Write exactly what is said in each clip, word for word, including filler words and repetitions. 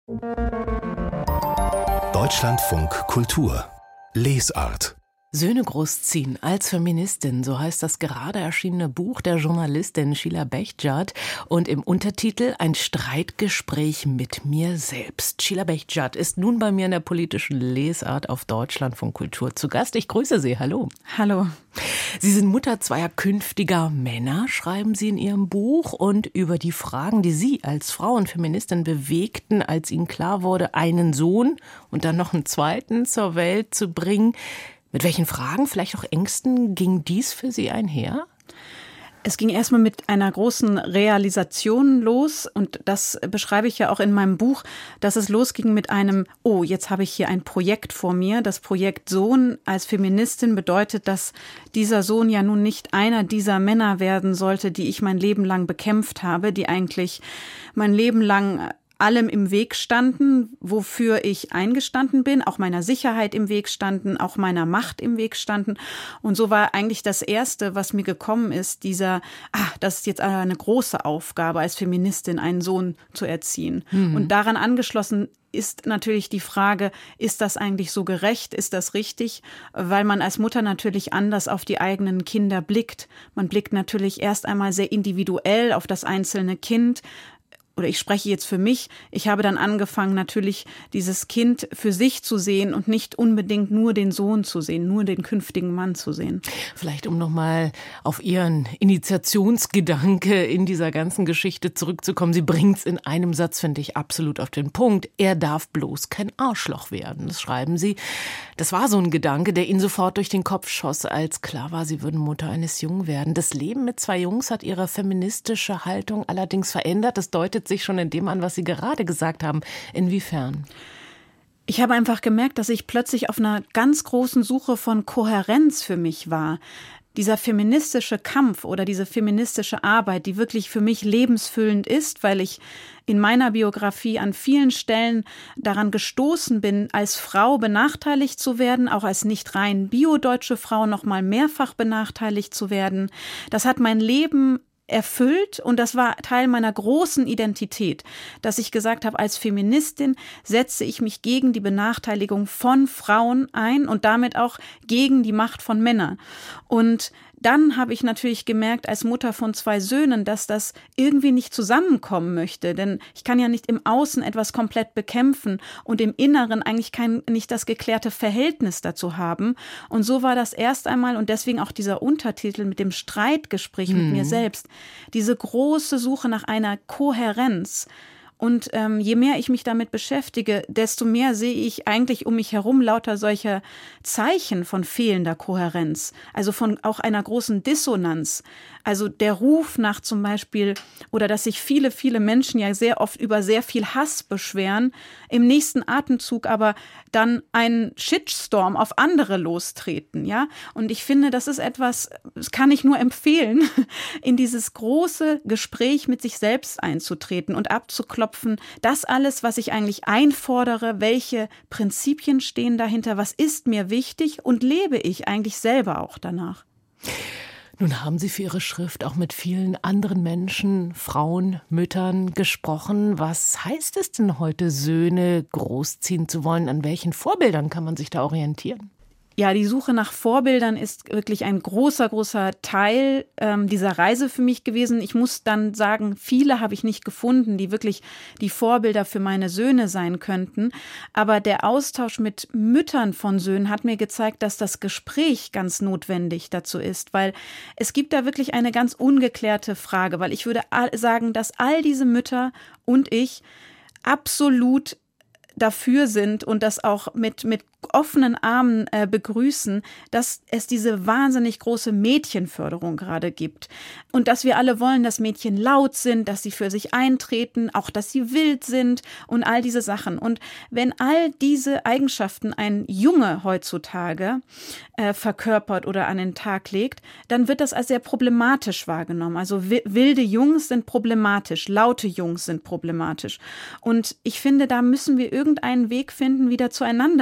Deutschlandfunk Kultur Lesart. Söhne großziehen als Feministin, so heißt das gerade erschienene Buch der Journalistin Sheila Bechtzad und im Untertitel ein Streitgespräch mit mir selbst. Sheila Bechtzad ist nun bei mir in der politischen Lesart auf Deutschlandfunk Kultur zu Gast. Ich grüße Sie, hallo. Hallo. Sie sind Mutter zweier künftiger Männer, schreiben Sie in Ihrem Buch, und über die Fragen, die Sie als Frau und Feministin bewegten, als Ihnen klar wurde, einen Sohn und dann noch einen zweiten zur Welt zu bringen. Mit welchen Fragen, vielleicht auch Ängsten, ging dies für Sie einher? Es ging erstmal mit einer großen Realisation los, und das beschreibe ich ja auch in meinem Buch, dass es losging mit einem, oh, jetzt habe ich hier ein Projekt vor mir. Das Projekt Sohn als Feministin bedeutet, dass dieser Sohn ja nun nicht einer dieser Männer werden sollte, die ich mein Leben lang bekämpft habe, die eigentlich mein Leben lang allem im Weg standen, wofür ich eingestanden bin, auch meiner Sicherheit im Weg standen, auch meiner Macht im Weg standen. Und so war eigentlich das Erste, was mir gekommen ist, dieser, ah, das ist jetzt eine große Aufgabe als Feministin, einen Sohn zu erziehen. Mhm. Und daran angeschlossen ist natürlich die Frage, ist das eigentlich so gerecht, ist das richtig? Weil man als Mutter natürlich anders auf die eigenen Kinder blickt. Man blickt natürlich erst einmal sehr individuell auf das einzelne Kind. Oder ich spreche jetzt für mich, ich habe dann angefangen, natürlich dieses Kind für sich zu sehen und nicht unbedingt nur den Sohn zu sehen, nur den künftigen Mann zu sehen. Vielleicht, um nochmal auf Ihren Initiationsgedanke in dieser ganzen Geschichte zurückzukommen. Sie bringt es in einem Satz, finde ich, absolut auf den Punkt. Er darf bloß kein Arschloch werden. Das schreiben Sie. Das war so ein Gedanke, der Ihnen sofort durch den Kopf schoss, als klar war, Sie würden Mutter eines Jungen werden. Das Leben mit zwei Jungs hat Ihre feministische Haltung allerdings verändert. Das deutet sich schon in dem an, was Sie gerade gesagt haben. Inwiefern? Ich habe einfach gemerkt, dass ich plötzlich auf einer ganz großen Suche von Kohärenz für mich war. Dieser feministische Kampf oder diese feministische Arbeit, die wirklich für mich lebensfüllend ist, weil ich in meiner Biografie an vielen Stellen daran gestoßen bin, als Frau benachteiligt zu werden, auch als nicht rein biodeutsche Frau noch mal mehrfach benachteiligt zu werden. Das hat mein Leben erfüllt, und das war Teil meiner großen Identität, dass ich gesagt habe, als Feministin setze ich mich gegen die Benachteiligung von Frauen ein und damit auch gegen die Macht von Männern. Und dann habe ich natürlich gemerkt, als Mutter von zwei Söhnen, dass das irgendwie nicht zusammenkommen möchte. Denn ich kann ja nicht im Außen etwas komplett bekämpfen und im Inneren eigentlich kein, nicht das geklärte Verhältnis dazu haben. Und so war das erst einmal, und deswegen auch dieser Untertitel mit dem Streitgespräch mit mhm. mir selbst, diese große Suche nach einer Kohärenz. Und ähm, je mehr ich mich damit beschäftige, desto mehr sehe ich eigentlich um mich herum lauter solcher Zeichen von fehlender Kohärenz, also von auch einer großen Dissonanz. Also der Ruf nach zum Beispiel, oder dass sich viele, viele Menschen ja sehr oft über sehr viel Hass beschweren, im nächsten Atemzug aber dann einen Shitstorm auf andere lostreten, ja. Und ich finde, das ist etwas, das kann ich nur empfehlen, in dieses große Gespräch mit sich selbst einzutreten und abzuklopfen, das alles, was ich eigentlich einfordere, welche Prinzipien stehen dahinter, was ist mir wichtig und lebe ich eigentlich selber auch danach. Nun haben Sie für Ihre Schrift auch mit vielen anderen Menschen, Frauen, Müttern gesprochen. Was heißt es denn heute, Söhne großziehen zu wollen? An welchen Vorbildern kann man sich da orientieren? Ja, die Suche nach Vorbildern ist wirklich ein großer, großer Teil ähm, dieser Reise für mich gewesen. Ich muss dann sagen, viele habe ich nicht gefunden, die wirklich die Vorbilder für meine Söhne sein könnten. Aber der Austausch mit Müttern von Söhnen hat mir gezeigt, dass das Gespräch ganz notwendig dazu ist, weil es gibt da wirklich eine ganz ungeklärte Frage, weil ich würde sagen, dass all diese Mütter und ich absolut dafür sind und das auch mit, mit offenen Armen äh, begrüßen, dass es diese wahnsinnig große Mädchenförderung gerade gibt. Und dass wir alle wollen, dass Mädchen laut sind, dass sie für sich eintreten, auch dass sie wild sind und all diese Sachen. Und wenn all diese Eigenschaften ein Junge heutzutage äh, verkörpert oder an den Tag legt, dann wird das als sehr problematisch wahrgenommen. Also wi- wilde Jungs sind problematisch, laute Jungs sind problematisch. Und ich finde, da müssen wir irgendeinen Weg finden, wieder zueinander zu finden.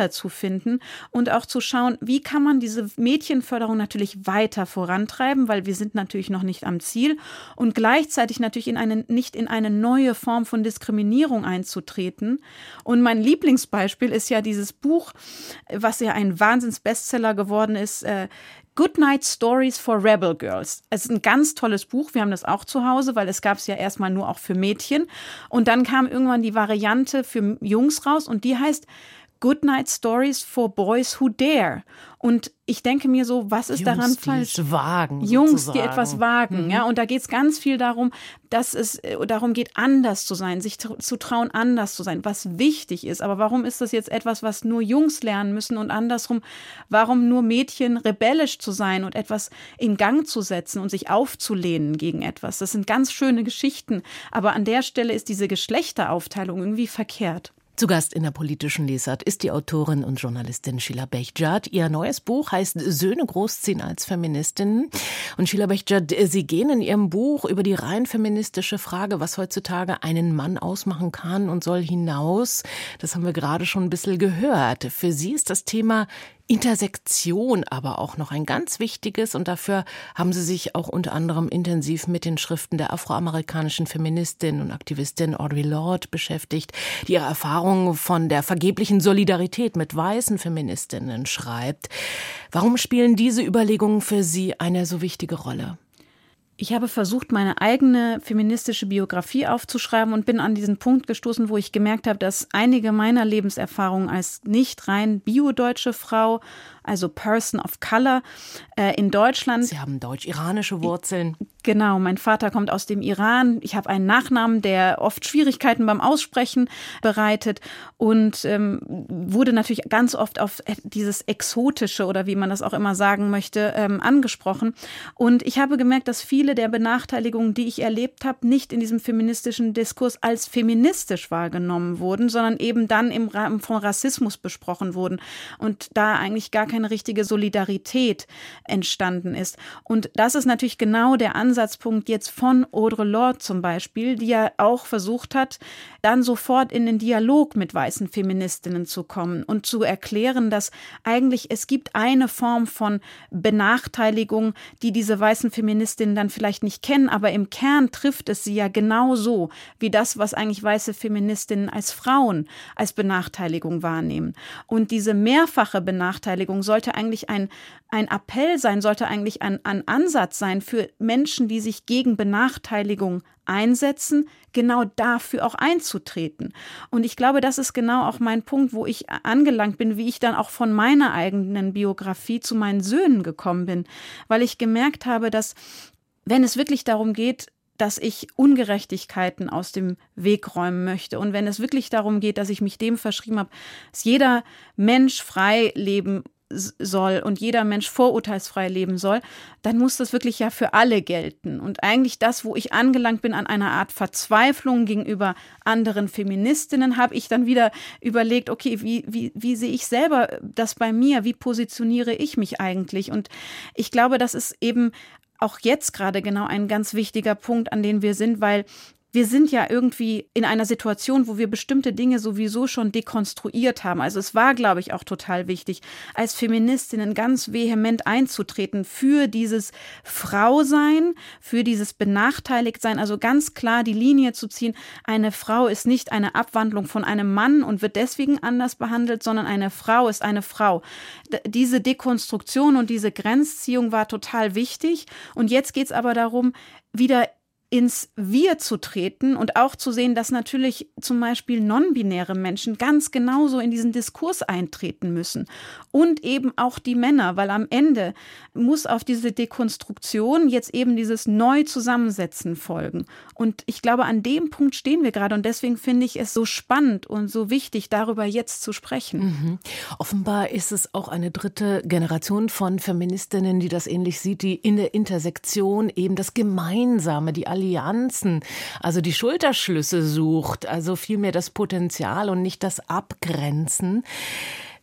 finden und auch zu schauen, wie kann man diese Mädchenförderung natürlich weiter vorantreiben, weil wir sind natürlich noch nicht am Ziel und gleichzeitig natürlich in eine, nicht in eine neue Form von Diskriminierung einzutreten. Und mein Lieblingsbeispiel ist ja dieses Buch, was ja ein Wahnsinns-Bestseller geworden ist, äh, Goodnight Stories for Rebel Girls. Es ist ein ganz tolles Buch. Wir haben das auch zu Hause, weil es gab es ja erstmal nur auch für Mädchen. Und dann kam irgendwann die Variante für Jungs raus und die heißt Goodnight Stories for Boys Who Dare. Und ich denke mir so, was ist Jungs, daran die falsch? es wagen, Jungs, sozusagen. die etwas wagen. Mhm. Ja, und da geht es ganz viel darum, dass es darum geht, anders zu sein, sich zu trauen, anders zu sein, was wichtig ist. Aber warum ist das jetzt etwas, was nur Jungs lernen müssen und andersrum, warum nur Mädchen rebellisch zu sein und etwas in Gang zu setzen und sich aufzulehnen gegen etwas? Das sind ganz schöne Geschichten. Aber an der Stelle ist diese Geschlechteraufteilung irgendwie verkehrt. Zu Gast in der politischen Lesart ist die Autorin und Journalistin Sheila Behçet. Ihr neues Buch heißt Söhne großziehen als Feministinnen. Und Sheila Behçet, Sie gehen in Ihrem Buch über die rein feministische Frage, was heutzutage einen Mann ausmachen kann und soll, hinaus. Das haben wir gerade schon ein bisschen gehört. Für Sie ist das Thema Intersektion aber auch noch ein ganz wichtiges und dafür haben Sie sich auch unter anderem intensiv mit den Schriften der afroamerikanischen Feministin und Aktivistin Audre Lorde beschäftigt, die ihre Erfahrungen von der vergeblichen Solidarität mit weißen Feministinnen schreibt. Warum spielen diese Überlegungen für Sie eine so wichtige Rolle? Ich habe versucht, meine eigene feministische Biografie aufzuschreiben und bin an diesen Punkt gestoßen, wo ich gemerkt habe, dass einige meiner Lebenserfahrungen als nicht rein biodeutsche Frau, also Person of Color, äh, in Deutschland. Sie haben deutsch-iranische Wurzeln. Genau, mein Vater kommt aus dem Iran. Ich habe einen Nachnamen, der oft Schwierigkeiten beim Aussprechen bereitet und ähm, wurde natürlich ganz oft auf dieses Exotische oder wie man das auch immer sagen möchte, ähm, angesprochen. Und ich habe gemerkt, dass viele der Benachteiligungen, die ich erlebt habe, nicht in diesem feministischen Diskurs als feministisch wahrgenommen wurden, sondern eben dann im Rahmen von Rassismus besprochen wurden und da eigentlich gar keine richtige Solidarität entstanden ist. Und das ist natürlich genau der Ansatzpunkt jetzt von Audre Lorde zum Beispiel, die ja auch versucht hat, dann sofort in den Dialog mit weißen Feministinnen zu kommen und zu erklären, dass eigentlich es gibt eine Form von Benachteiligung, die diese weißen Feministinnen dann vielleicht nicht kennen, aber im Kern trifft es sie ja genauso wie das, was eigentlich weiße Feministinnen als Frauen als Benachteiligung wahrnehmen. Und diese mehrfache Benachteiligung sollte eigentlich ein, ein Appell sein, sollte eigentlich ein, ein Ansatz sein für Menschen, die sich gegen Benachteiligung einsetzen, genau dafür auch einzutreten. Und ich glaube, das ist genau auch mein Punkt, wo ich angelangt bin, wie ich dann auch von meiner eigenen Biografie zu meinen Söhnen gekommen bin, weil ich gemerkt habe, dass wenn es wirklich darum geht, dass ich Ungerechtigkeiten aus dem Weg räumen möchte und wenn es wirklich darum geht, dass ich mich dem verschrieben habe, dass jeder Mensch frei leben soll und jeder Mensch vorurteilsfrei leben soll, dann muss das wirklich ja für alle gelten. Und eigentlich das, wo ich angelangt bin an einer Art Verzweiflung gegenüber anderen Feministinnen, habe ich dann wieder überlegt, okay, wie, wie, wie sehe ich selber das bei mir? Wie positioniere ich mich eigentlich? Und ich glaube, das ist eben auch jetzt gerade genau ein ganz wichtiger Punkt, an den wir sind, weil wir sind ja irgendwie in einer Situation, wo wir bestimmte Dinge sowieso schon dekonstruiert haben. Also es war, glaube ich, auch total wichtig, als Feministinnen ganz vehement einzutreten für dieses Frausein, für dieses Benachteiligtsein, also ganz klar die Linie zu ziehen, eine Frau ist nicht eine Abwandlung von einem Mann und wird deswegen anders behandelt, sondern eine Frau ist eine Frau. D- diese Dekonstruktion und diese Grenzziehung war total wichtig. Und jetzt geht es aber darum, wieder ins Wir zu treten und auch zu sehen, dass natürlich zum Beispiel non-binäre Menschen ganz genauso in diesen Diskurs eintreten müssen und eben auch die Männer, weil am Ende muss auf diese Dekonstruktion jetzt eben dieses Neu-Zusammensetzen folgen. Und ich glaube, an dem Punkt stehen wir gerade und deswegen finde ich es so spannend und so wichtig, darüber jetzt zu sprechen. Mhm. Offenbar ist es auch eine dritte Generation von Feministinnen, die das ähnlich sieht, die in der Intersektion eben das Gemeinsame, die Allianzen, also die Schulterschlüsse sucht, also vielmehr das Potenzial und nicht das Abgrenzen.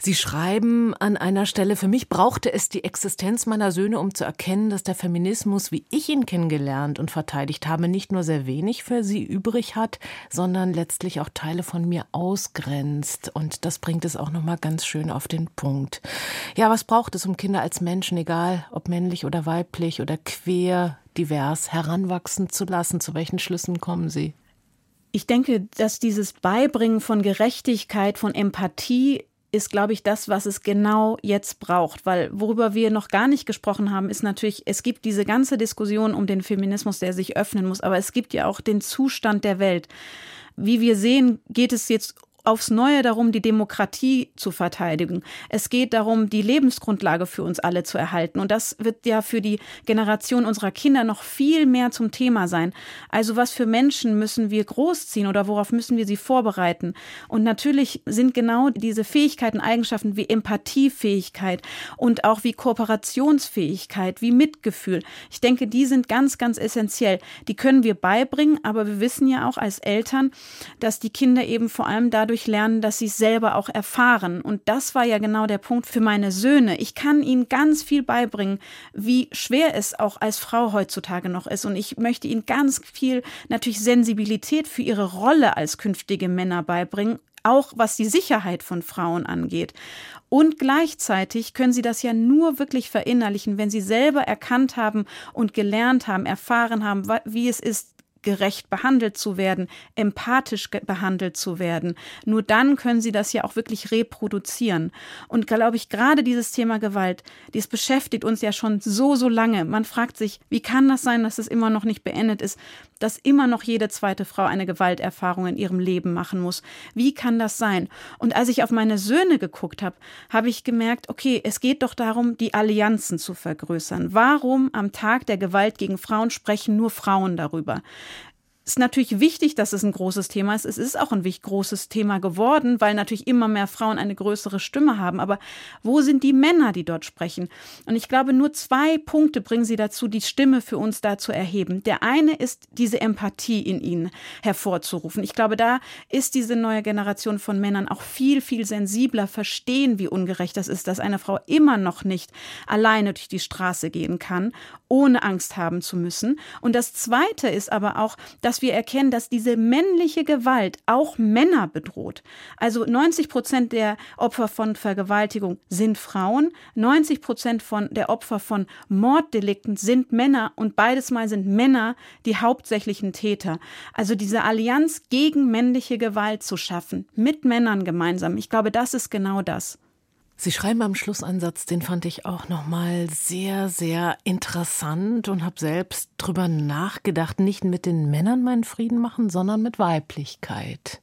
Sie schreiben an einer Stelle, für mich brauchte es die Existenz meiner Söhne, um zu erkennen, dass der Feminismus, wie ich ihn kennengelernt und verteidigt habe, nicht nur sehr wenig für sie übrig hat, sondern letztlich auch Teile von mir ausgrenzt. Und das bringt es auch nochmal ganz schön auf den Punkt. Ja, was braucht es, um Kinder als Menschen, egal ob männlich oder weiblich oder quer, divers, heranwachsen zu lassen? Zu welchen Schlüssen kommen Sie? Ich denke, dass dieses Beibringen von Gerechtigkeit, von Empathie ist, glaube ich, das, was es genau jetzt braucht. Weil worüber wir noch gar nicht gesprochen haben, ist natürlich, es gibt diese ganze Diskussion um den Feminismus, der sich öffnen muss. Aber es gibt ja auch den Zustand der Welt. Wie wir sehen, geht es jetzt aufs Neue darum, die Demokratie zu verteidigen. Es geht darum, die Lebensgrundlage für uns alle zu erhalten. Und das wird ja für die Generation unserer Kinder noch viel mehr zum Thema sein. Also was für Menschen müssen wir großziehen oder worauf müssen wir sie vorbereiten? Und natürlich sind genau diese Fähigkeiten, Eigenschaften wie Empathiefähigkeit und auch wie Kooperationsfähigkeit, wie Mitgefühl. Ich denke, die sind ganz, ganz essentiell. Die können wir beibringen, aber wir wissen ja auch als Eltern, dass die Kinder eben vor allem dadurch lernen, dass sie es selber auch erfahren. Und das war ja genau der Punkt für meine Söhne. Ich kann ihnen ganz viel beibringen, wie schwer es auch als Frau heutzutage noch ist. Und ich möchte ihnen ganz viel natürlich Sensibilität für ihre Rolle als künftige Männer beibringen, auch was die Sicherheit von Frauen angeht. Und gleichzeitig können sie das ja nur wirklich verinnerlichen, wenn sie selber erkannt haben und gelernt haben, erfahren haben, wie es ist, gerecht behandelt zu werden, empathisch behandelt zu werden. Nur dann können sie das ja auch wirklich reproduzieren. Und glaube ich, gerade dieses Thema Gewalt, das beschäftigt uns ja schon so, so lange. Man fragt sich, wie kann das sein, dass es immer noch nicht beendet ist, dass immer noch jede zweite Frau eine Gewalterfahrung in ihrem Leben machen muss? Wie kann das sein? Und als ich auf meine Söhne geguckt habe, habe ich gemerkt, okay, es geht doch darum, die Allianzen zu vergrößern. Warum am Tag der Gewalt gegen Frauen sprechen nur Frauen darüber? Es ist natürlich wichtig, dass es ein großes Thema ist. Es ist auch ein großes Thema geworden, weil natürlich immer mehr Frauen eine größere Stimme haben. Aber wo sind die Männer, die dort sprechen? Und ich glaube, nur zwei Punkte bringen sie dazu, die Stimme für uns da zu erheben. Der eine ist, diese Empathie in ihnen hervorzurufen. Ich glaube, da ist diese neue Generation von Männern auch viel, viel sensibler, verstehen, wie ungerecht das ist, dass eine Frau immer noch nicht alleine durch die Straße gehen kann, ohne Angst haben zu müssen. Und das Zweite ist aber auch, dass wir erkennen, dass diese männliche Gewalt auch Männer bedroht. Also neunzig Prozent der Opfer von Vergewaltigung sind Frauen, neunzig Prozent von der Opfer von Morddelikten sind Männer und beides Mal sind Männer die hauptsächlichen Täter. Also diese Allianz gegen männliche Gewalt zu schaffen, mit Männern gemeinsam, ich glaube, das ist genau das. Sie schreiben am Schluss einen Satz, den fand ich auch nochmal sehr, sehr interessant und habe selbst drüber nachgedacht, nicht mit den Männern meinen Frieden machen, sondern mit Weiblichkeit.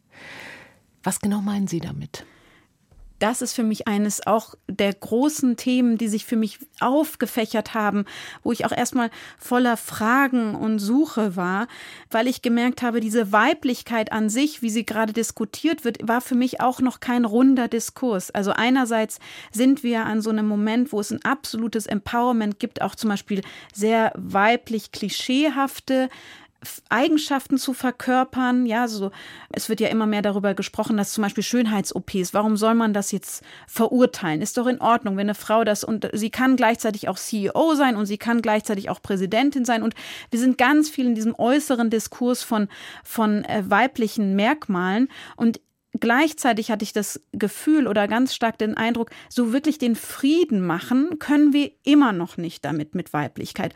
Was genau meinen Sie damit? Das ist für mich eines auch der großen Themen, die sich für mich aufgefächert haben, wo ich auch erstmal voller Fragen und Suche war, weil ich gemerkt habe, diese Weiblichkeit an sich, wie sie gerade diskutiert wird, war für mich auch noch kein runder Diskurs. Also einerseits sind wir an so einem Moment, wo es ein absolutes Empowerment gibt, auch zum Beispiel sehr weiblich klischeehafte Eigenschaften zu verkörpern. Ja, so, es wird ja immer mehr darüber gesprochen, dass zum Beispiel Schönheits-O Ps, warum soll man das jetzt verurteilen? Ist doch in Ordnung, wenn eine Frau das, und sie kann gleichzeitig auch C E O sein und sie kann gleichzeitig auch Präsidentin sein. Und wir sind ganz viel in diesem äußeren Diskurs von, von äh, weiblichen Merkmalen. Und gleichzeitig hatte ich das Gefühl oder ganz stark den Eindruck, so wirklich den Frieden machen können wir immer noch nicht damit mit Weiblichkeit.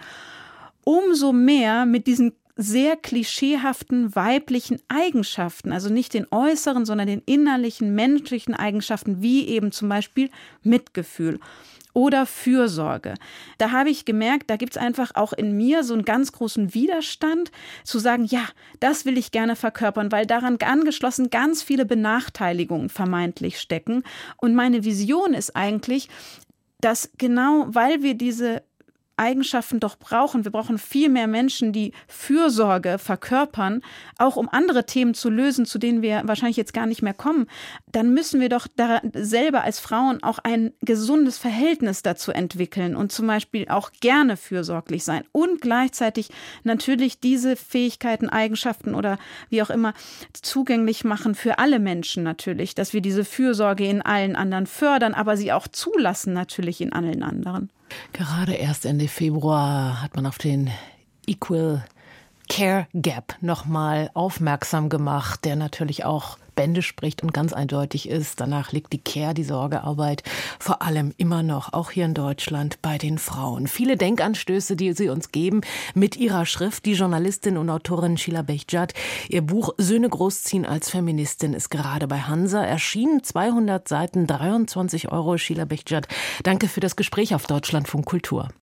Umso mehr mit diesen sehr klischeehaften weiblichen Eigenschaften, also nicht den äußeren, sondern den innerlichen menschlichen Eigenschaften, wie eben zum Beispiel Mitgefühl oder Fürsorge. Da habe ich gemerkt, da gibt es einfach auch in mir so einen ganz großen Widerstand, zu sagen, ja, das will ich gerne verkörpern, weil daran angeschlossen ganz viele Benachteiligungen vermeintlich stecken. Und meine Vision ist eigentlich, dass genau, weil wir diese Eigenschaften doch brauchen, wir brauchen viel mehr Menschen, die Fürsorge verkörpern, auch um andere Themen zu lösen, zu denen wir wahrscheinlich jetzt gar nicht mehr kommen, dann müssen wir doch da selber als Frauen auch ein gesundes Verhältnis dazu entwickeln und zum Beispiel auch gerne fürsorglich sein und gleichzeitig natürlich diese Fähigkeiten, Eigenschaften oder wie auch immer zugänglich machen für alle Menschen natürlich, dass wir diese Fürsorge in allen anderen fördern, aber sie auch zulassen natürlich in allen anderen. Gerade erst Ende Februar hat man auf den Equal Care Gap nochmal aufmerksam gemacht, der natürlich auch Bände spricht und ganz eindeutig ist. Danach liegt die Care, die Sorgearbeit, vor allem immer noch, auch hier in Deutschland, bei den Frauen. Viele Denkanstöße, die sie uns geben, mit ihrer Schrift. Die Journalistin und Autorin Sheila Behjat. Ihr Buch Söhne großziehen als Feministin ist gerade bei Hansa erschienen. zweihundert Seiten, dreiundzwanzig Euro. Sheila Behjat, danke für das Gespräch auf Deutschlandfunk Kultur.